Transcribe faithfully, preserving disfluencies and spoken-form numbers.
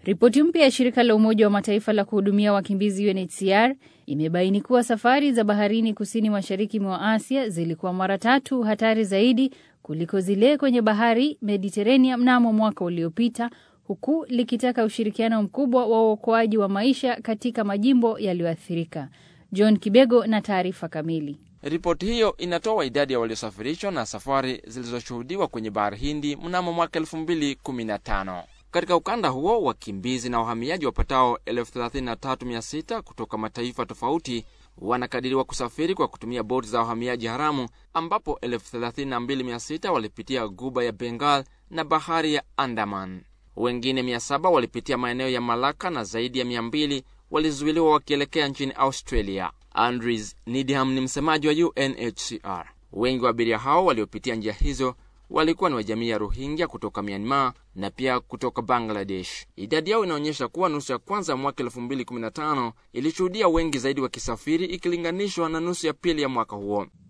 Ripoti mpya ya shirika la Umoja wa Mataifa la kuhudumia wakimbizi U N H C R imebaini kuwa safari za baharini kusini mashariki mwa Asia zilikuwa mara tatu hatari zaidi kuliko zile kwenye bahari Mediterranean mnamo mwaka uliopita, huku likitaka ushirikiano mkubwa wa uokoaji wa maisha katika majimbo yaliyoathirika. John Kibego na taarifa kamili. Ripoti hiyo inatoa idadi ya waliosafirishwa na safari zilizoshuhudiwa kwenye bahari Hindi mnamo mwaka elfu mbili kumi na tano. Katika ukanda huo, wakimbizi na wahamiaji wapatao elfu thelathini na tatu mia sita kutoka mataifa tofauti wanakadiriwa kusafiri kwa kutumia boti za wahamiaji haramu, ambapo elfu thelathini na mbili mia sita walipitia Ghuba ya Bengal na bahari ya Andaman. Wengine mia saba walipitia maeneo ya Malacca na zaidi ya mia mbili walizuiliwa wakielekea nchini Australia. Andrews Needham ni msemaji wa U N H C R. Wengi wa abiria hao waliopitia njia hizo walikuwa ni wa jamii ya Rohingya kutoka Myanmar na pia kutoka Bangladesh. Idadi yao inaonyesha kuwa nusu ya kwanza mwaka elfu mbili kumi na tano ilishuhudia wengi zaidi wakisafiri ikilinganishwa na nusu ya pili ya mwaka huo.